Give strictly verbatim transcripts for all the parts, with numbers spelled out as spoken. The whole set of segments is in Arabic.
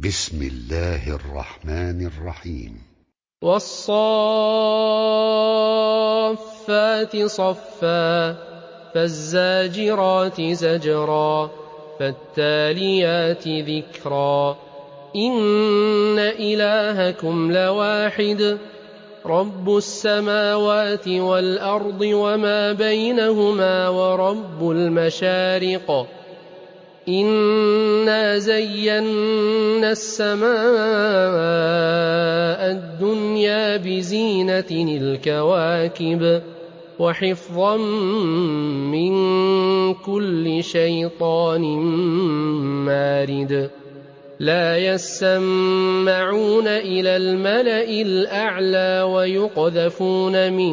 بسم الله الرحمن الرحيم. والصافات صفا فالزاجرات زجرا فالتاليات ذكرا إن إلهكم لواحد رب السماوات والأرض وما بينهما ورب المشارق إنا زينا السماء الدنيا بزينة الكواكب وحفظا من كل شيطان مارد لا يسمعون إلى الملأ الأعلى ويقذفون من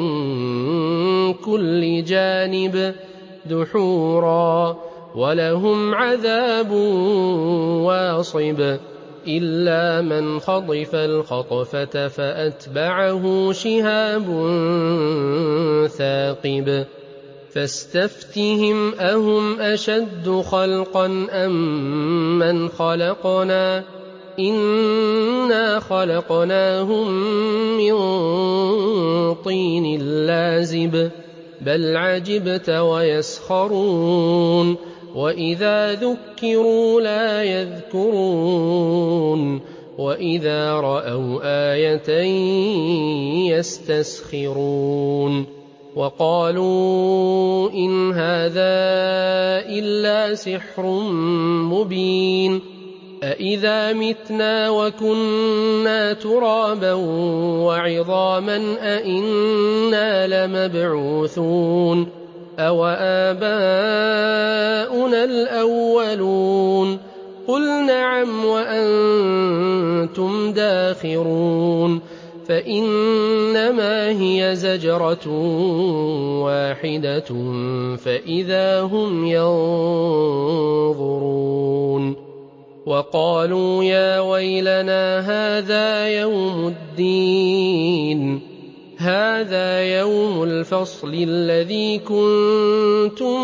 كل جانب دحورا ولهم عذاب واصب إلا من خطف الخطفة فأتبعه شهاب ثاقب فاستفتهم أهم أشد خلقا أم من خلقنا إنا خلقناهم من طين لازب بل عجبت ويسخرون وإذا ذكروا لا يذكرون وإذا رأوا آية يستسخرون وقالوا إن هذا إلا سحر مبين أإذا متنا وكنا ترابا وعظاما أإنا لمبعوثون أو آباؤنا الأولون قل نعم وأنتم داخرون فإنما هي زجرة واحدة فإذا هم ينظرون وقالوا يا ويلنا هذا يوم الدين هذا يوم الفصل الذي كنتم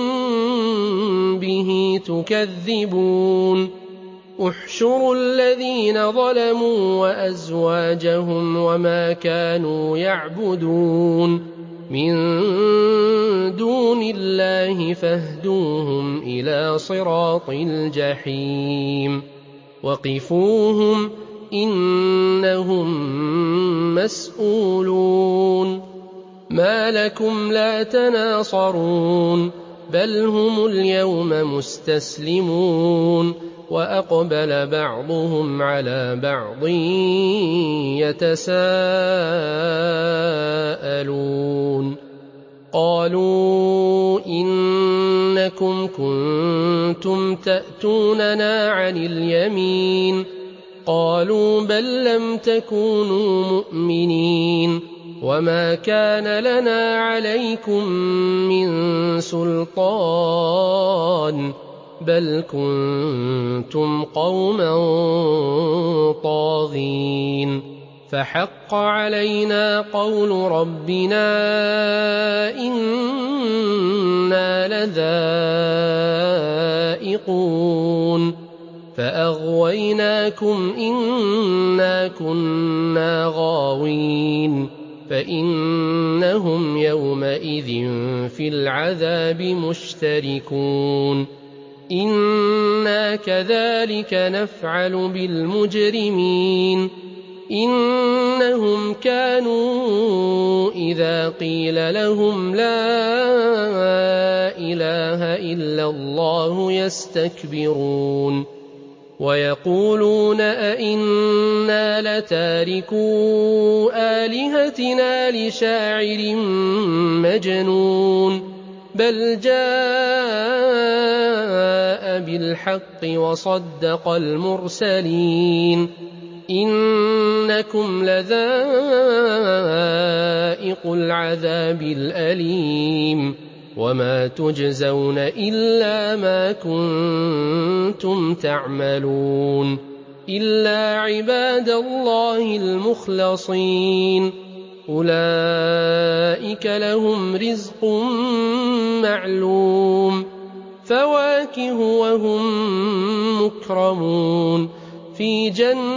به تكذبون احشروا الذين ظلموا وأزواجهم وما كانوا يعبدون من دون الله فاهدوهم إلى صراط الجحيم وقفوهم إنهم مسؤولون ما لكم لا تناصرون بل هم اليوم مستسلمون وأقبل بعضهم على بعض يتساءلون قالوا إنكم كنتم تأتوننا عن اليمين قالوا بل لم تكونوا مؤمنين وما كان لنا عليكم من سلطان بل كنتم قوما طاغين فحق علينا قول ربنا إنا لذائقون فأغويناكم إنا كنا غاوين فإنهم يومئذ في العذاب مشتركون إنا كذلك نفعل بالمجرمين إنهم كانوا إذا قيل لهم لا إله إلا الله يستكبرون ويقولون أئنا لتاركو آلهتنا لشاعر مجنون بل جاء بالحق وصدق المرسلين إنكم لذائق العذاب الأليم وما تجزون إلا ما كنتم تعملون إلا عباد الله المخلصين أولئك لهم رزق معلوم فواكه وهم مكرمون في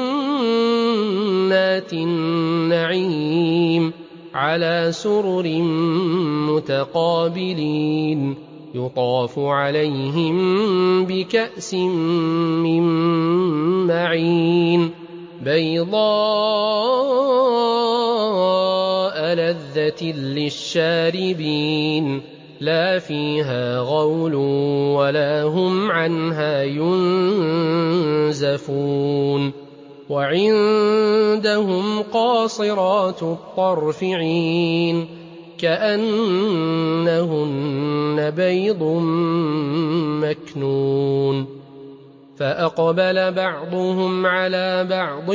جنات النعيم على سرر متقابلين يطاف عليهم بكأس من معين بيضاء لذة للشاربين لا فيها غول ولا هم عنها ينزفون وعندهم قاصرات الطرف عين كأنهن بيض مكنون فأقبل بعضهم على بعض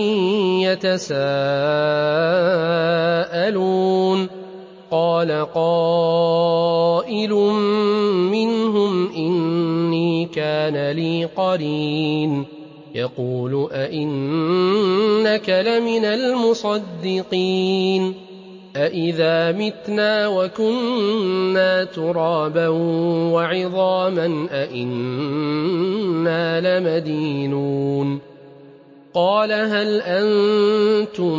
يتساءلون قال قائل منهم إني كان لي قرين يقول أئنك لمن المصدقين أئذا متنا وكنا ترابا وعظاما أئنا لمدينون قال هل أنتم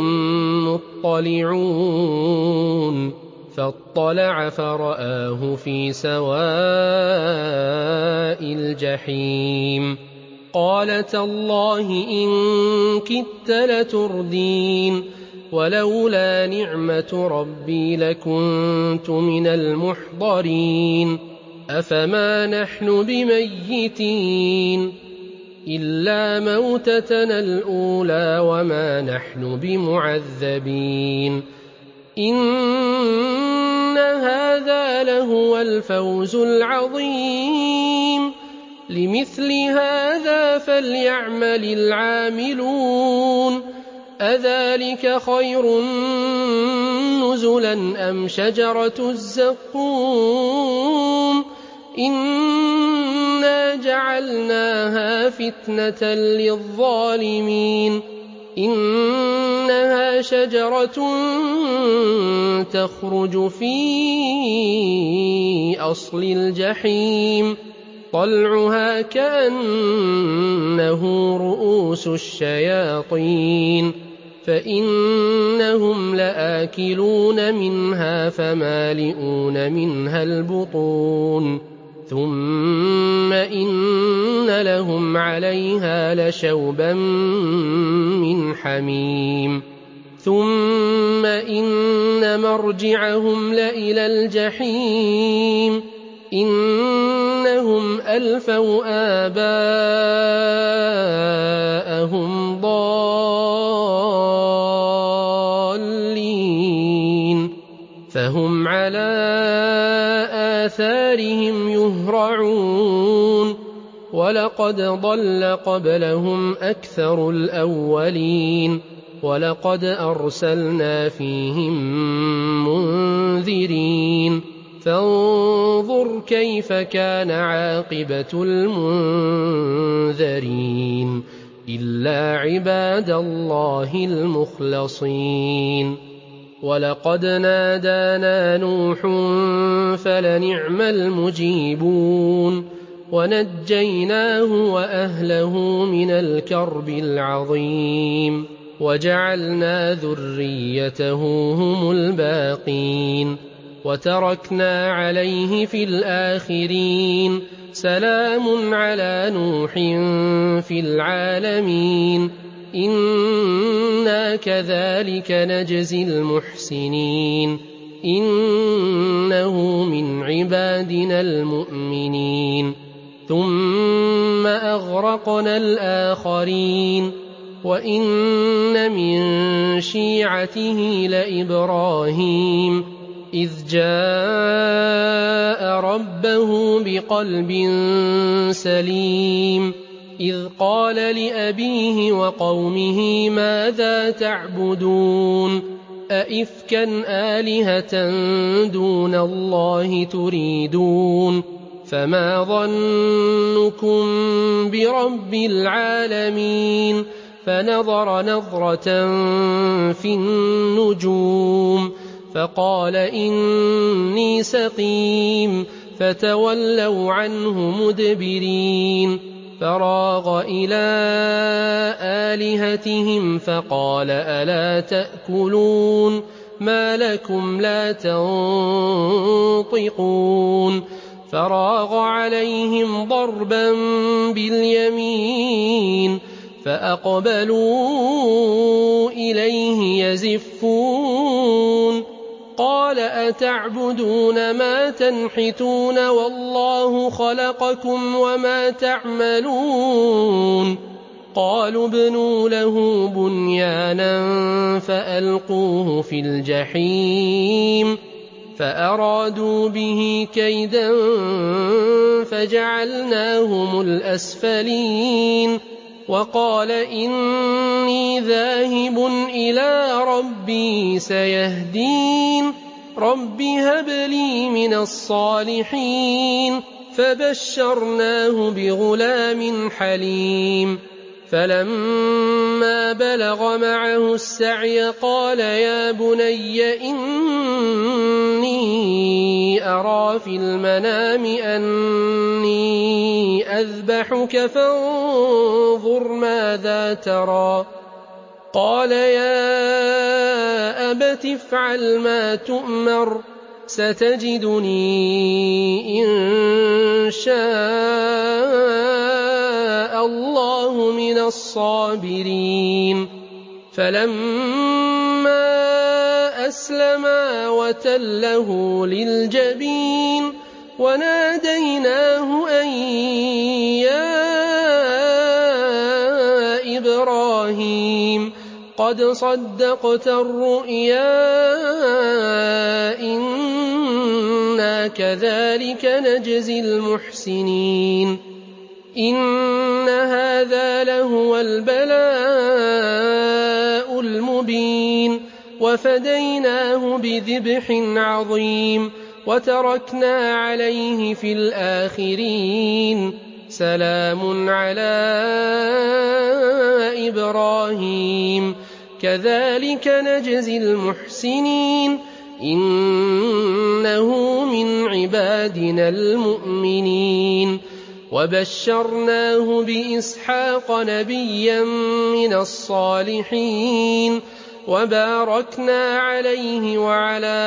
مطلعون فاطلع فرآه في سواء الجحيم قال تالله إن كدت لتردين ولولا نعمة ربي لكنت من المحضرين أفما نحن بميتين إلا موتتنا الأولى وما نحن بمعذبين إن هذا لهو الفوز العظيم لمثل هذا فليعمل العاملون أذلك خير نزلا أم شجرة الزقوم إنا جعلناها فتنة للظالمين إنها شجرة تخرج في أصل الجحيم طلعها كأنه رؤوس الشياطين فإنهم لآكلون منها فمالئون منها البطون ثم إن لهم عليها لشوبا من حميم ثم إن مرجعهم لإلى الجحيم إنهم ألفوا آباءهم ضالين فهم على آثارهم يهرعون ولقد ضل قبلهم أكثر الأولين ولقد أرسلنا فيهم منذرين فانظر كيف كان عاقبة المنذرين إلا عباد الله المخلصين ولقد نادانا نوح فلنعم المجيبون ونجيناه وأهله من الكرب العظيم وجعلنا ذريته هم الباقين وتركنا عليه في الآخرين سلام على نوح في العالمين إنا كذلك نجزي المحسنين إنه من عبادنا المؤمنين ثم أغرقنا الآخرين وإن من شيعته لإبراهيم إذ جاء ربه بقلب سليم إذ قال لأبيه وقومه ماذا تعبدون أئفكا آلهة دون الله تريدون فما ظنكم برب العالمين فنظر نظرة في النجوم فقال إني سقيم فتولوا عنه مدبرين فراغ إلى آلهتهم فقال ألا تأكلون ما لكم لا تنطقون فراغ عليهم ضربا باليمين فأقبلوا إليه يزفون قال أتعبدون ما تنحتون والله خلقكم وما تعملون قالوا ابنوا له بنيانا فألقوه في الجحيم فأرادوا به كيدا فجعلناهم الأسفلين وقال إني ذاهب إلى ربي سيهدين رب هب لي من الصالحين فبشرناه بغلام حليم فلما بلغ معه السعي قال يا بني إني أرى في المنام أني أذبحك فانظر ماذا ترى قال يا أبت افعل ما تؤمر ستجدني إن شاء الله من الصابرين فلما أسلما وتله للجبين وناديناه أن يا إبراهيم قد صدقت الرؤيا إنا كذلك نجزي المحسنين إن هذا لهو البلاء المبين وفديناه بذبح عظيم وتركنا عليه في الآخرين سلام على إبراهيم كذلك نجزي المحسنين إنه من عبادنا المؤمنين وبشرناه بإسحاق نبيا من الصالحين وباركنا عليه وعلى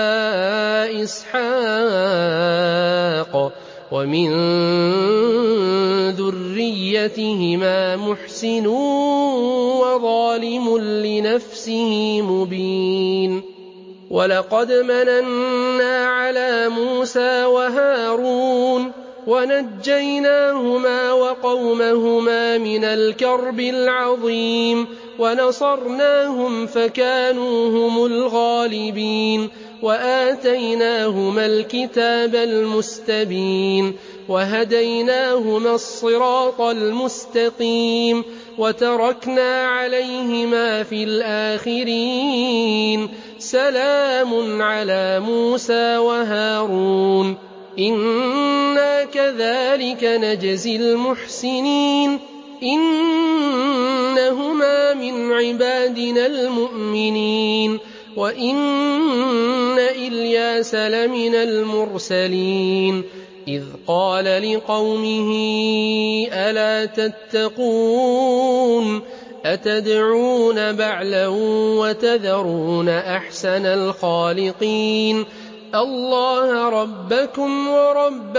إسحاق ومن ذريتهما محسن وظالم لنفسه مبين ولقد مننا على موسى وهارون ونجيناهما وقومهما من الكرب العظيم ونصرناهم فكانوا هم الغالبين وآتيناهما الكتاب المستبين وهديناهما الصراط المستقيم وتركنا عليهما في الآخرين سلام على موسى وهارون إنا كذلك نجزي المحسنين إنهما من عبادنا المؤمنين وإن إلياس لمن المرسلين إذ قال لقومه ألا تتقون أتدعون بعلا وتذرون أحسن الخالقين الله ربكم ورب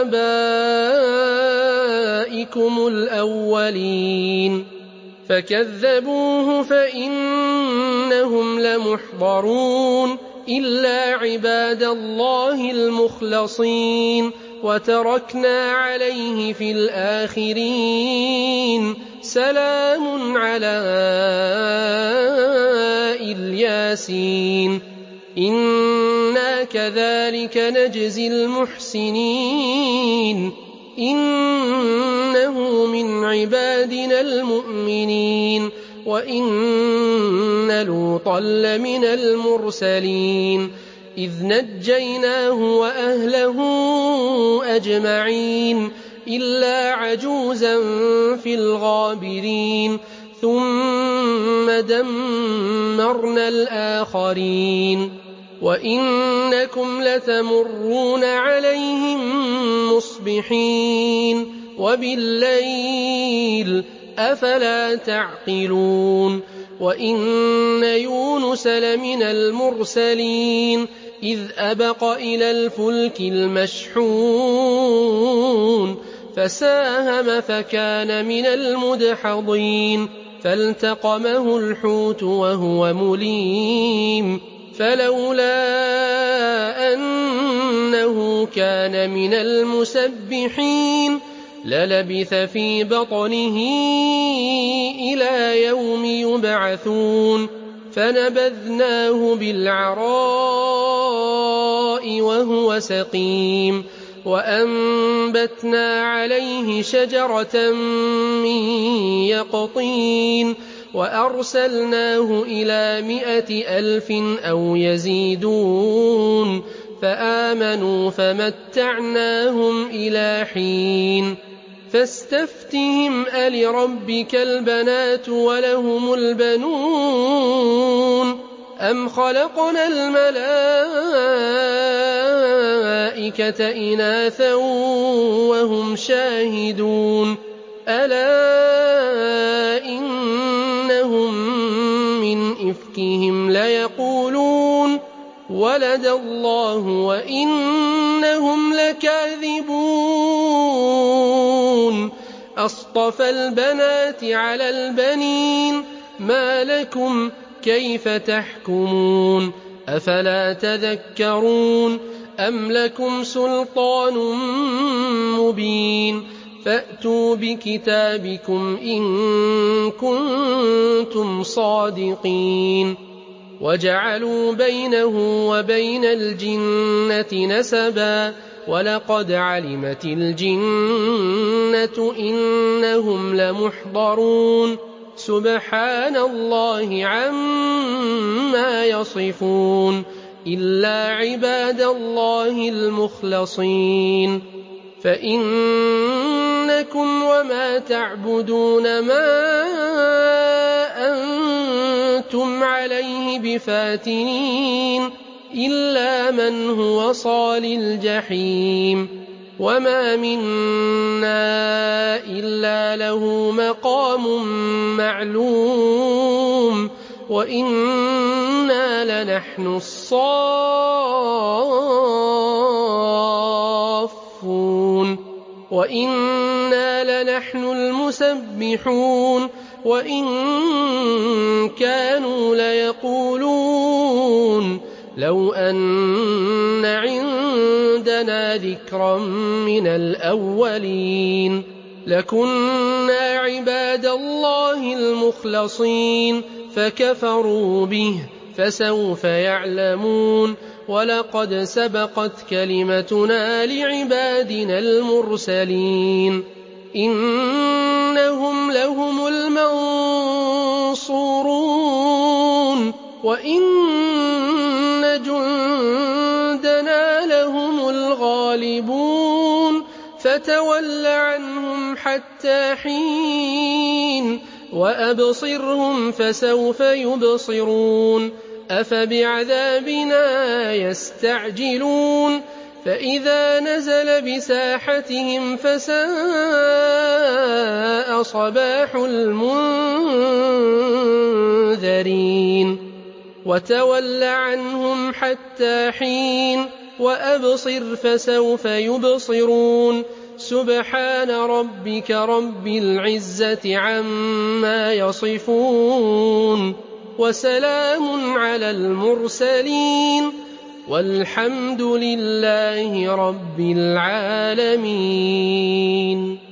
آبائكم الأولين فكذبوه فإنهم لمحضرون إلا عباد الله المخلصين وتركنا عليه في الآخرين سلام على الياسين إنا كذلك نجزي المحسنين إنه من عبادنا المؤمنين وإن لوطا لمن المرسلين إذ نجيناه وأهله أجمعين إلا عجوزا في الغابرين ثم دمرنا الآخرين وإنكم لتمرون عليهم مصبحين وبالليل أفلا تعقلون وإن يونس لمن المرسلين إذ أبق إلى الفلك المشحون فساهم فكان من المدحضين فالتقمه الحوت وهو مليم فلولا أنه كان من المسبحين للبث في بطنه إلى يوم يبعثون فنبذناه بالعراء وهو سقيم وأنبتنا عليه شجرة من يقطين وأرسلناه إلى مائة ألف أو يزيدون فآمنوا فمتعناهم إلى حين فاستفتهم ألربك البنات ولهم البنون أم خلقنا الملائكة إناثا وهم شاهدون ألا إنهم من إفكهم ليقولون ولد الله وإنهم لكاذبون أصطفى البنات على البنين ما لكم كيف تحكمون أفلا تذكرون أم لكم سلطان مبين فأتوا بكتابكم إن كنتم صادقين وجعلوا بينه وبين الجنة نسبا ولقد علمت الجنة إنهم لمحضرون سبحان الله عما يصفون إلا عباد الله المخلصين فإنكم وما تعبدون ما أنتم عليه بفاتنين إلا من هو صال الجحيم وما منا إلا له مقام معلوم وإنا لنحن الصافون وإنا لنحن المسبحون وإن كانوا ليقولون لو أن عندنا ذكرا من الأولين لكنا عباد الله المخلصين فكفروا به فسوف يعلمون ولقد سبقت كلمتنا لعبادنا المرسلين إنهم لهم المنصورون وإن جندنا لهم الغالبون فتول عنهم حتى حين وأبصرهم فسوف يبصرون أفبعذابنا يستعجلون فإذا نزل بساحتهم فساء صباح المنذرين وتول عنهم حتى حين وأبصر فسوف يبصرون سبحان ربك رب العزة عما يصفون وسلام على المرسلين والحمد لله رب العالمين.